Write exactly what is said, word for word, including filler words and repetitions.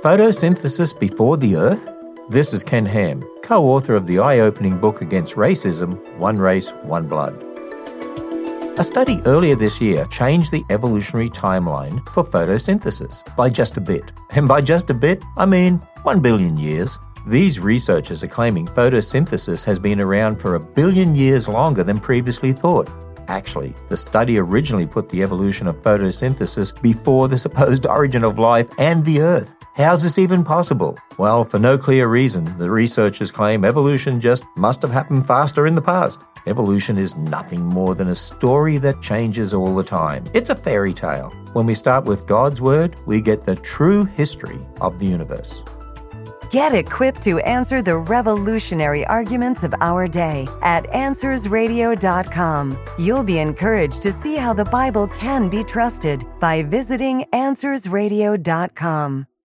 Photosynthesis before the Earth? This is Ken Ham, co-author of the eye-opening book against racism, One Race, One Blood. A study earlier this year changed the evolutionary timeline for photosynthesis by just a bit. And by just a bit, I mean one billion years. These researchers are claiming photosynthesis has been around for a billion years longer than previously thought. Actually, the study originally put the evolution of photosynthesis before the supposed origin of life and the Earth. How's this even possible? Well, for no clear reason, the researchers claim evolution just must have happened faster in the past. Evolution is nothing more than a story that changes all the time. It's a fairy tale. When we start with God's Word, we get the true history of the universe. Get equipped to answer the revolutionary arguments of our day at answers radio dot com. You'll be encouraged to see how the Bible can be trusted by visiting answers radio dot com.